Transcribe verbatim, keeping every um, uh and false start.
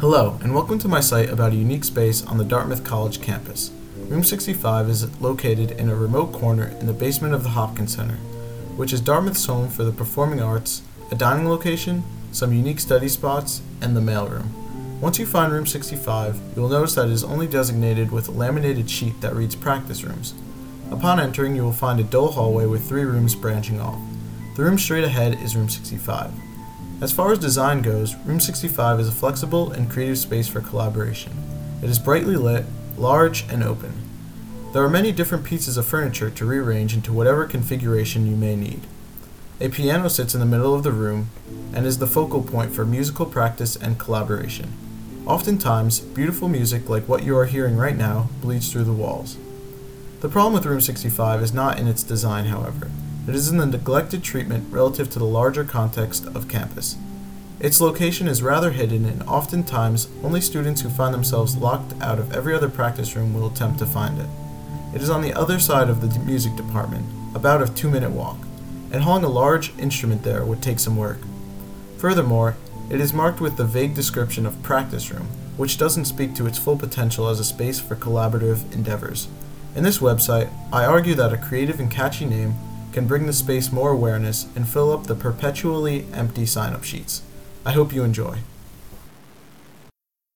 Hello, and welcome to my site about a unique space on the Dartmouth College campus. Room sixty-five is located in a remote corner in the basement of the Hopkins Center, which is Dartmouth's home for the performing arts, a dining location, some unique study spots, and the mailroom. Once you find room sixty-five, you will notice that it is only designated with a laminated sheet that reads practice rooms. Upon entering, you will find a dull hallway with three rooms branching off. The room straight ahead is room sixty-five. As far as design goes, room sixty-five is a flexible and creative space for collaboration. It is brightly lit, large, and open. There are many different pieces of furniture to rearrange into whatever configuration you may need. A piano sits in the middle of the room and is the focal point for musical practice and collaboration. Oftentimes, beautiful music like what you are hearing right now bleeds through the walls. The problem with room sixty-five is not in its design, however. It is in the neglected treatment relative to the larger context of campus. Its location is rather hidden, and oftentimes only students who find themselves locked out of every other practice room will attempt to find it. It is on the other side of the music department, about a two-minute walk, and hauling a large instrument there would take some work. Furthermore, it is marked with the vague description of practice room, which doesn't speak to its full potential as a space for collaborative endeavors. In this website, I argue that a creative and catchy name can bring the space more awareness and fill up the perpetually empty sign-up sheets. I hope you enjoy.